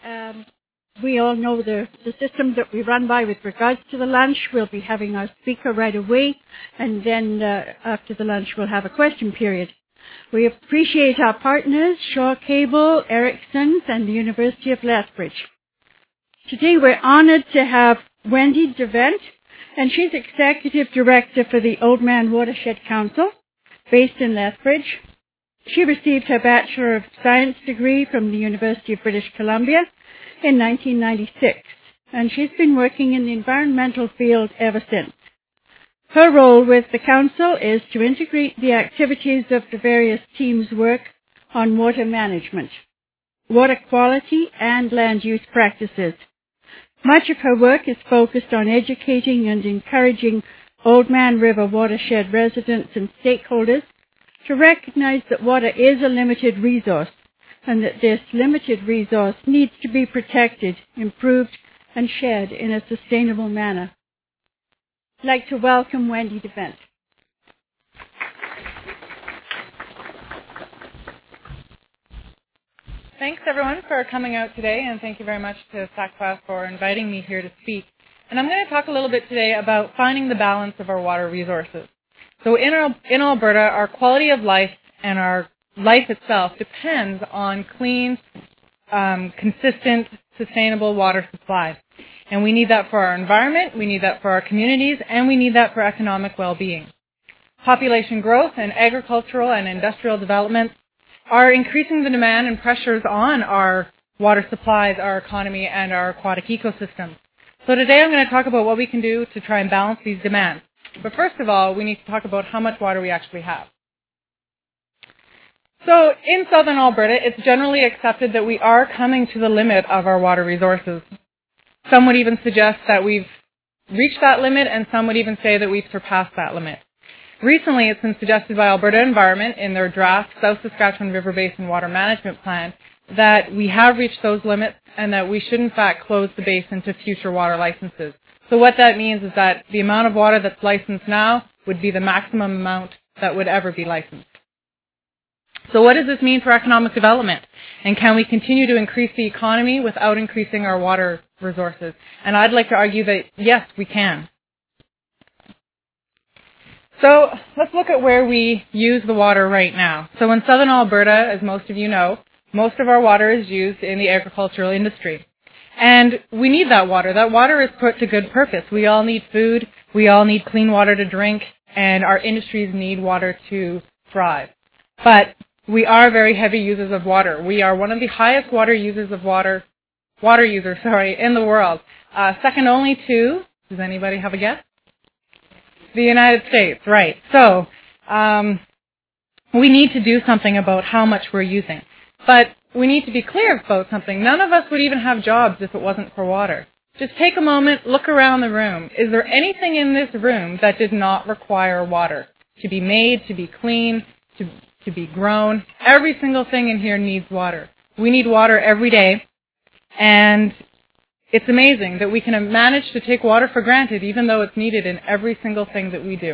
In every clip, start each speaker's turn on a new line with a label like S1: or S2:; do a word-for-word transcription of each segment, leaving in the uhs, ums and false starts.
S1: Um, we all know the, the system that we run by with regards to the lunch. We'll be having our speaker right away, and then uh, after the lunch we'll have a question period. We appreciate our partners, Shaw Cable, Ericsson, and the University of Lethbridge. Today we're honored to have Wendy DeVent, and she's Executive Director for the Oldman Watershed Council, based in Lethbridge. She received her Bachelor of Science degree from the University of British Columbia in nineteen ninety-six, and she's been working in the environmental field ever since. Her role with the Council is to integrate the activities of the various teams' work on water management, water quality, and land use practices. Much of her work is focused on educating and encouraging Oldman River watershed residents and stakeholders to recognize that water is a limited resource and that this limited resource needs to be protected, improved, and shared in a sustainable manner. I'd like to welcome Wendy DeVent.
S2: Thanks, everyone, for coming out today, and thank you very much to SACPA for inviting me here to speak. And I'm going to talk a little bit today about finding the balance of our water resources. So in, our, in Alberta, our quality of life and our life itself depends on clean, um, consistent, sustainable water supply. And we need that for our environment, we need that for our communities, and we need that for economic well-being. Population growth and agricultural and industrial development are increasing the demand and pressures on our water supplies, our economy, and our aquatic ecosystems. So today I'm going to talk about what we can do to try and balance these demands. But first of all, we need to talk about how much water we actually have. So in southern Alberta, it's generally accepted that we are coming to the limit of our water resources. Some would even suggest that we've reached that limit, and some would even say that we've surpassed that limit. Recently, it's been suggested by Alberta Environment in their draft South Saskatchewan River Basin Water Management Plan that we have reached those limits and that we should in fact close the basin to future water licenses. So what that means is that the amount of water that's licensed now would be the maximum amount that would ever be licensed. So what does this mean for economic development? And can we continue to increase the economy without increasing our water resources? And I'd like to argue that yes, we can. So let's look at where we use the water right now. So in southern Alberta, as most of you know, most of our water is used in the agricultural industry. And we need that water. That water is put to good purpose. We all need food, we all need clean water to drink, and our industries need water to thrive. But we are very heavy users of water. We are one of the highest water users of water, water users, sorry, in the world. Uh, second only to, does anybody have a guess? The United States, right. So um, we need to do something about how much we're using. But we need to be clear about something. None of us would even have jobs if it wasn't for water. Just take a moment, look around the room. Is there anything in this room that did not require water to be made, to be clean, to, to be grown? Every single thing in here needs water. We need water every day, and it's amazing that we can manage to take water for granted even though it's needed in every single thing that we do.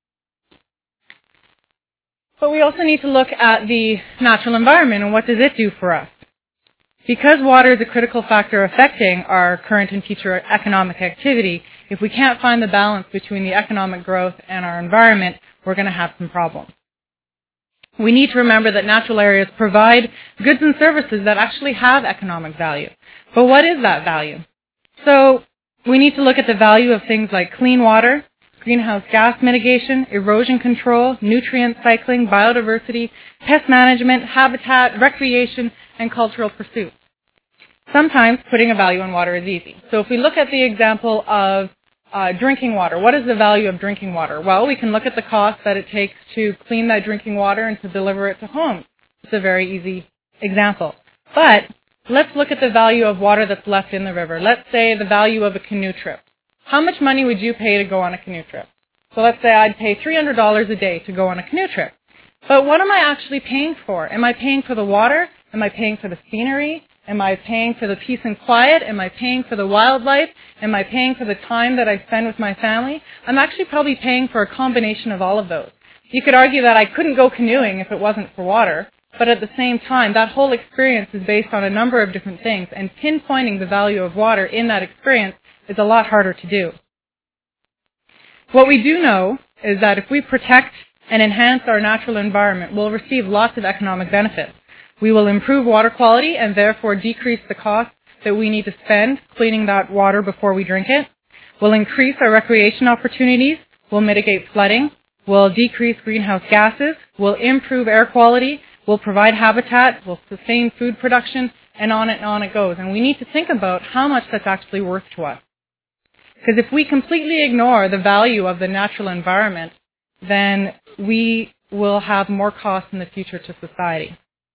S2: But we also need to look at the natural environment and what does it do for us. Because water is a critical factor affecting our current and future economic activity, if we can't find the balance between the economic growth and our environment, we're going to have some problems. We need to remember that natural areas provide goods and services that actually have economic value. But what is that value? So we need to look at the value of things like clean water, greenhouse gas mitigation, erosion control, nutrient cycling, biodiversity, pest management, habitat, recreation, and cultural pursuits. Sometimes putting a value on water is easy. So if we look at the example of uh, drinking water, what is the value of drinking water? Well, we can look at the cost that it takes to clean that drinking water and to deliver it to homes. It's a very easy example. But let's look at the value of water that's left in the river. Let's say the value of a canoe trip. How much money would you pay to go on a canoe trip? So let's say I'd pay three hundred dollars a day to go on a canoe trip. But what am I actually paying for? Am I paying for the water? Am I paying for the scenery? Am I paying for the peace and quiet? Am I paying for the wildlife? Am I paying for the time that I spend with my family? I'm actually probably paying for a combination of all of those. You could argue that I couldn't go canoeing if it wasn't for water, but at the same time, that whole experience is based on a number of different things, and pinpointing the value of water in that experience is a lot harder to do. What we do know is that if we protect and enhance our natural environment, we'll receive lots of economic benefits. We will improve water quality and therefore decrease the cost that we need to spend cleaning that water before we drink it. We'll increase our recreation opportunities. We'll mitigate flooding. We'll decrease greenhouse gases. We'll improve air quality. We'll provide habitat. We'll sustain food production, and on and on it goes. And we need to think about how much that's actually worth to us. Because if we completely ignore the value of the natural environment, then we will have more costs in the future to society.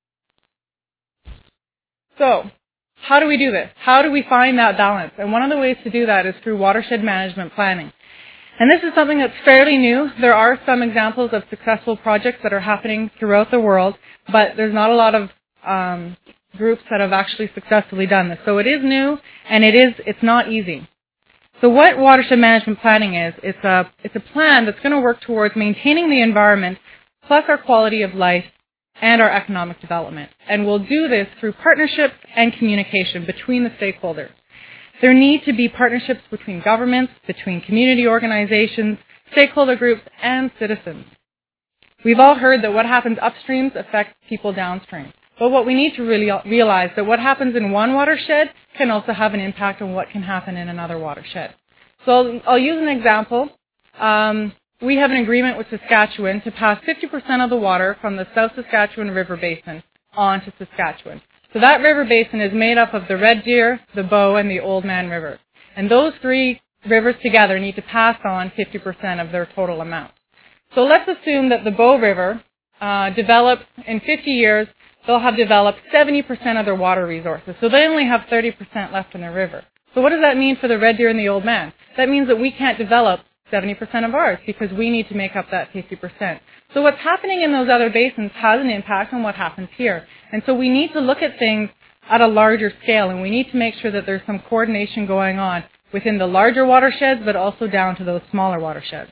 S2: So, how do we do this? How do we find that balance? And one of the ways to do that is through watershed management planning. And this is something that's fairly new. There are some examples of successful projects that are happening throughout the world, but there's not a lot of um, groups that have actually successfully done this. So it is new, and it is it's not easy. So what watershed management planning is, it's a, it's a plan that's going to work towards maintaining the environment, plus our quality of life, and our economic development. And we'll do this through partnerships and communication between the stakeholders. There need to be partnerships between governments, between community organizations, stakeholder groups, and citizens. We've all heard that what happens upstream affects people downstream. But what we need to really realize that what happens in one watershed can also have an impact on what can happen in another watershed. So I'll, I'll use an example. Um, we have an agreement with Saskatchewan to pass fifty percent of the water from the South Saskatchewan River Basin onto Saskatchewan. So that river basin is made up of the Red Deer, the Bow, and the Oldman River. And those three rivers together need to pass on fifty percent of their total amount. So let's assume that the Bow River uh, develops in fifty years. They'll have developed seventy percent of their water resources. So they only have thirty percent left in the river. So what does that mean for the Red Deer and the Oldman? That means that we can't develop seventy percent of ours because we need to make up that fifty percent. So what's happening in those other basins has an impact on what happens here. And so we need to look at things at a larger scale, and we need to make sure that there's some coordination going on within the larger watersheds, but also down to those smaller watersheds.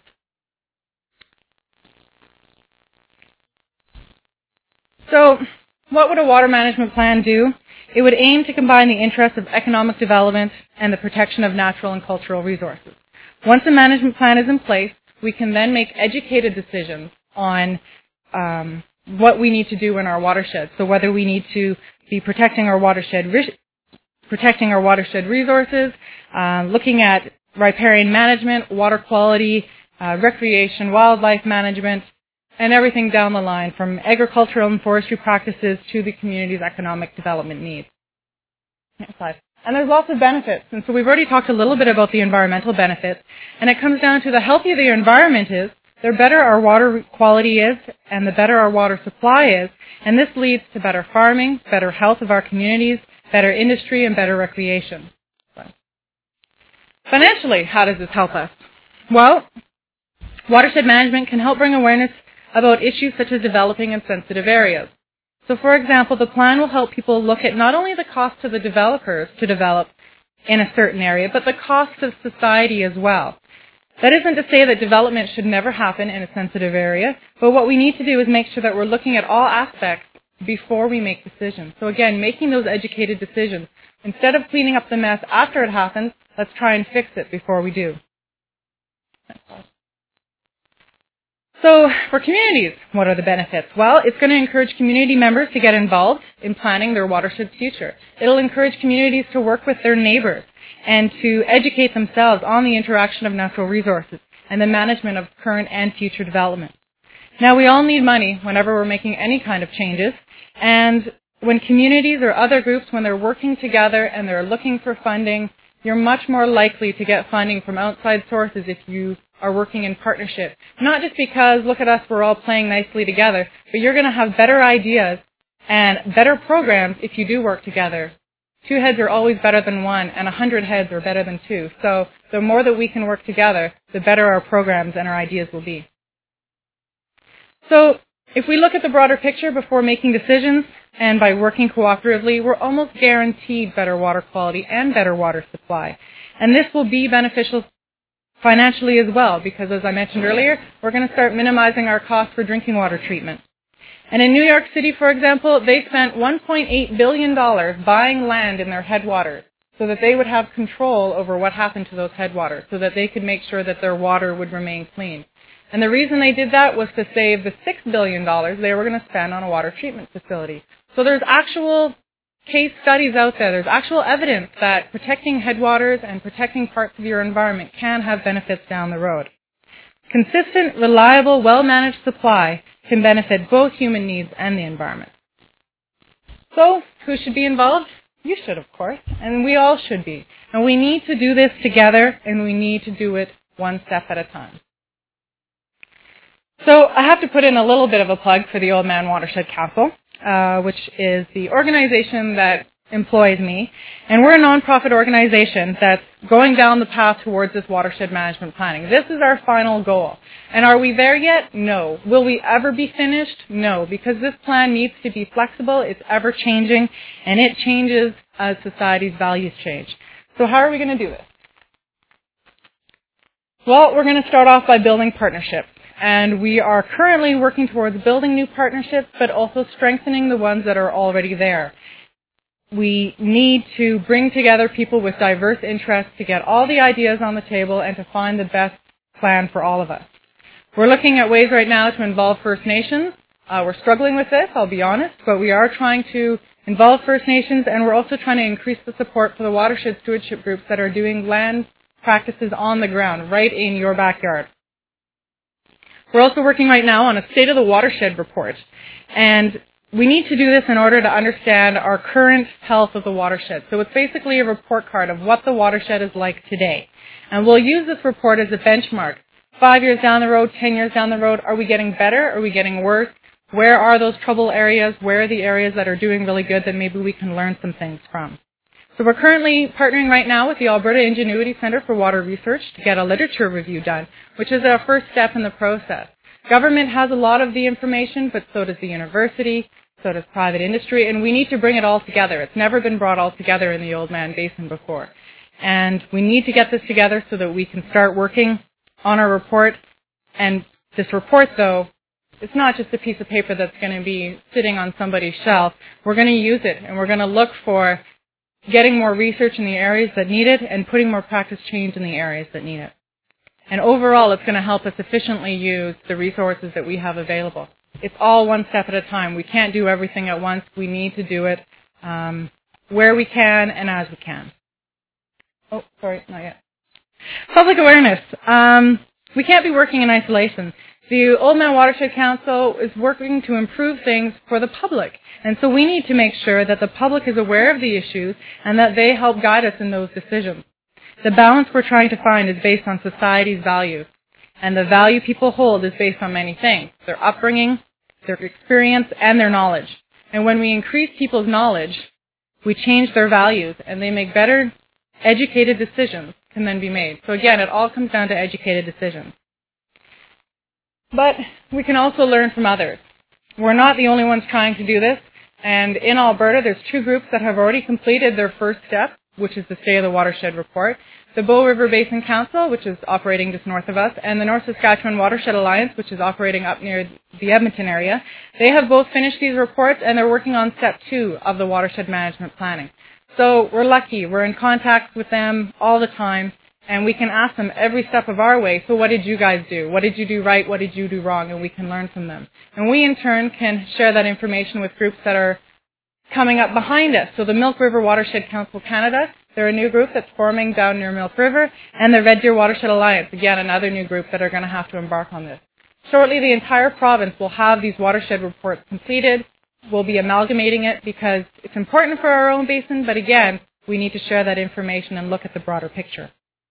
S2: So what would a water management plan do? It would aim to combine the interests of economic development and the protection of natural and cultural resources. Once a management plan is in place, we can then make educated decisions on um, what we need to do in our watershed. So whether we need to be protecting our watershed, protecting our watershed resources, uh, looking at riparian management, water quality, uh, recreation, wildlife management, and everything down the line from agricultural and forestry practices to the community's economic development needs. Next slide. And there's lots of benefits. And so we've already talked a little bit about the environmental benefits. And it comes down to the healthier the environment is, the better our water quality is, and the better our water supply is. And this leads to better farming, better health of our communities, better industry, and better recreation. Financially, how does this help us? Well, watershed management can help bring awareness about issues such as developing in sensitive areas. So for example, the plan will help people look at not only the cost to the developers to develop in a certain area, but the cost to society as well. That isn't to say that development should never happen in a sensitive area, but what we need to do is make sure that we're looking at all aspects before we make decisions. So again, making those educated decisions. Instead of cleaning up the mess after it happens, let's try and fix it before we do. So for communities, what are the benefits? Well, it's going to encourage community members to get involved in planning their watershed's future. It'll encourage communities to work with their neighbors and to educate themselves on the interaction of natural resources and the management of current and future development. Now, we all need money whenever we're making any kind of changes, and when communities or other groups, when they're working together and they're looking for funding, you're much more likely to get funding from outside sources if you are working in partnership. Not just because, look at us, we're all playing nicely together, but you're going to have better ideas and better programs if you do work together. Two heads are always better than one, and a hundred heads are better than two. So the more that we can work together, the better our programs and our ideas will be. So if we look at the broader picture before making decisions, and by working cooperatively, we're almost guaranteed better water quality and better water supply. And this will be beneficial financially as well, because as I mentioned earlier, we're going to start minimizing our costs for drinking water treatment. And in New York City, for example, they spent one point eight billion dollars buying land in their headwaters so that they would have control over what happened to those headwaters, so that they could make sure that their water would remain clean. And the reason they did that was to save the six billion dollars they were going to spend on a water treatment facility. So there's actual case studies out there. There's actual evidence that protecting headwaters and protecting parts of your environment can have benefits down the road. Consistent, reliable, well-managed supply can benefit both human needs and the environment. So, who should be involved? You should, of course, and we all should be. And we need to do this together, and we need to do it one step at a time. So, I have to put in a little bit of a plug for the Oldman Watershed Council, uh, which is the organization that employs me. And we're a nonprofit organization that's going down the path towards this watershed management planning. This is our final goal. And are we there yet? No. Will we ever be finished? No, because this plan needs to be flexible, it's ever changing, and it changes as society's values change. So how are we going to do this? Well, we're going to start off by building partnerships. And we are currently working towards building new partnerships, but also strengthening the ones that are already there. We need to bring together people with diverse interests to get all the ideas on the table and to find the best plan for all of us. We're looking at ways right now to involve First Nations. Uh, we're struggling with this, I'll be honest, but we are trying to involve First Nations, and we're also trying to increase the support for the watershed stewardship groups that are doing land practices on the ground, right in your backyard. We're also working right now on a State of the Watershed report, and we need to do this in order to understand our current health of the watershed. So it's basically a report card of what the watershed is like today. And we'll use this report as a benchmark. Five years down the road, ten years down the road, are we getting better? Are we getting worse? Where are those trouble areas? Where are the areas that are doing really good that maybe we can learn some things from? So we're currently partnering right now with the Alberta Ingenuity Centre for Water Research to get a literature review done, which is our first step in the process. Government has a lot of the information, but so does the university. So does private industry, and we need to bring it all together. It's never been brought all together in the Oldman Basin before. And we need to get this together so that we can start working on our report. And this report, though, it's not just a piece of paper that's going to be sitting on somebody's shelf. We're going to use it, and we're going to look for getting more research in the areas that need it and putting more practice change in the areas that need it. And overall, it's going to help us efficiently use the resources that we have available. It's all one step at a time. We can't do everything at once. We need to do it um, where we can and as we can. Oh, sorry, not yet. Public awareness. Um, we can't be working in isolation. The Oldman Watershed Council is working to improve things for the public. And so we need to make sure that the public is aware of the issues and that they help guide us in those decisions. The balance we're trying to find is based on society's values. And the value people hold is based on many things: their upbringing, their experience, and their knowledge. And when we increase people's knowledge, we change their values, and they make better, educated decisions can then be made. So again, it all comes down to educated decisions. But we can also learn from others. We're not the only ones trying to do this, and in Alberta, there's two groups that have already completed their first step, which is the State of the Watershed report. The Bow River Basin Council, which is operating just north of us, and the North Saskatchewan Watershed Alliance, which is operating up near the Edmonton area. They have both finished these reports, and they're working on step two of the watershed management planning. So we're lucky. We're in contact with them all the time, and we can ask them every step of our way, so what did you guys do? What did you do right? What did you do wrong? And we can learn from them. And we, in turn, can share that information with groups that are coming up behind us. So the Milk River Watershed Council Canada, they're a new group that's forming down near Milk River, and the Red Deer Watershed Alliance, again, another new group that are going to have to embark on this. Shortly, the entire province will have these watershed reports completed. We'll be amalgamating it because it's important for our own basin, but again, we need to share that information and look at the broader picture.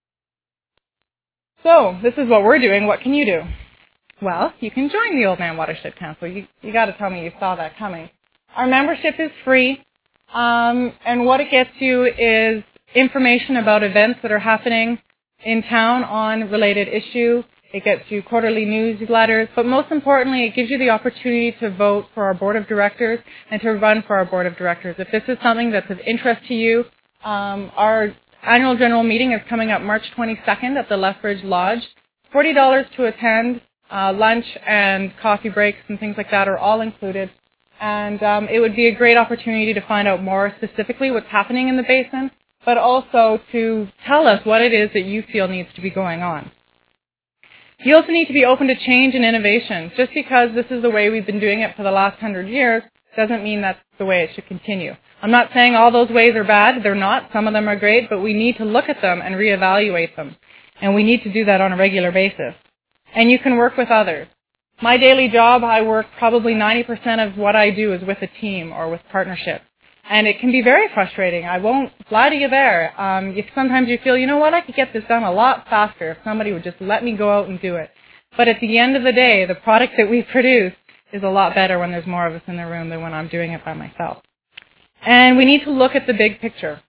S2: So, this is what we're doing. What can you do? Well, you can join the Oldman Watershed Council. You, you got to tell me you saw that coming. Our membership is free, um, and what it gets you is information about events that are happening in town on related issue. It gets you quarterly newsletters, but most importantly, it gives you the opportunity to vote for our board of directors and to run for our board of directors. If this is something that's of interest to you, um, our annual general meeting is coming up March twenty-second at the Lethbridge Lodge. forty dollars to attend. Uh, lunch and coffee breaks and things like that are all included. And um, it would be a great opportunity to find out more specifically what's happening in the basin, but also to tell us what it is that you feel needs to be going on. You also need to be open to change and innovation. Just because this is the way we've been doing it for the last hundred years doesn't mean that's the way it should continue. I'm not saying all those ways are bad. They're not. Some of them are great, but we need to look at them and reevaluate them. And we need to do that on a regular basis. And you can work with others. My daily job, I work probably ninety percent of what I do is with a team or with partnerships. And it can be very frustrating. I won't lie to you there. Um, if sometimes you feel, you know what, I could get this done a lot faster if somebody would just let me go out and do it. But at the end of the day, the product that we produce is a lot better when there's more of us in the room than when I'm doing it by myself. And we need to look at the big picture.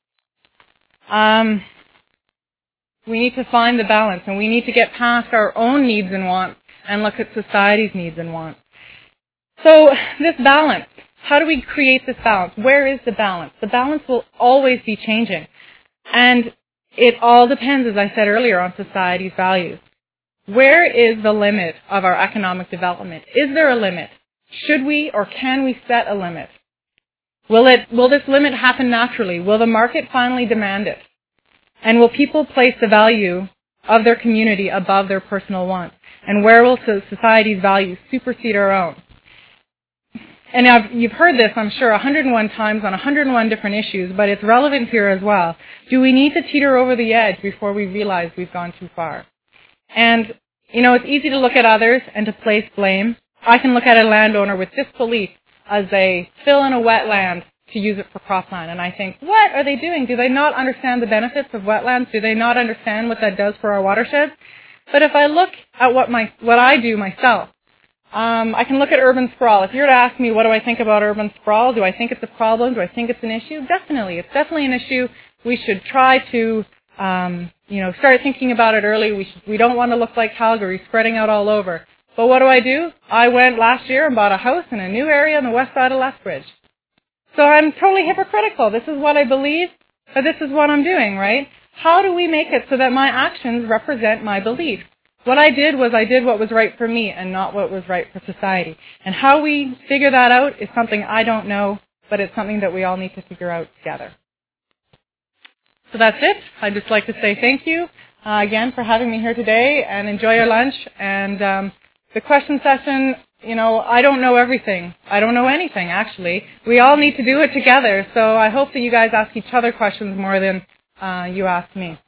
S2: Um, we need to find the balance, and we need to get past our own needs and wants and look at society's needs and wants. So this balance, how do we create this balance? Where is the balance? The balance will always be changing. And it all depends, as I said earlier, on society's values. Where is the limit of our economic development? Is there a limit? Should we or can we set a limit? Will it, will this limit happen naturally? Will the market finally demand it? And will people place the value of their community above their personal wants? And where will society's values supersede our own? And I've, you've heard this, I'm sure, one hundred and one times on one hundred and one different issues, but it's relevant here as well. Do we need to teeter over the edge before we realize we've gone too far? And, you know, it's easy to look at others and to place blame. I can look at a landowner with disbelief as they fill in a wetland to use it for cropland, and I think, what are they doing? Do they not understand the benefits of wetlands? Do they not understand what that does for our watersheds? But if I look at what my what I do myself, Um, I can look at urban sprawl. If you were to ask me what do I think about urban sprawl, do I think it's a problem? Do I think it's an issue? Definitely. It's definitely an issue. We should try to, um, you know, start thinking about it early. We, should, we don't want to look like Calgary, spreading out all over. But what do I do? I went last year and bought a house in a new area on the west side of Lethbridge. So I'm totally hypocritical. This is what I believe, but this is what I'm doing, right? How do we make it so that my actions represent my beliefs? What I did was I did what was right for me and not what was right for society. And how we figure that out is something I don't know, but it's something that we all need to figure out together. So that's it. I'd just like to say thank you uh, again for having me here today, and enjoy your lunch. And um, the question session, you know, I don't know everything. I don't know anything, actually. We all need to do it together. So I hope that you guys ask each other questions more than uh, you ask me.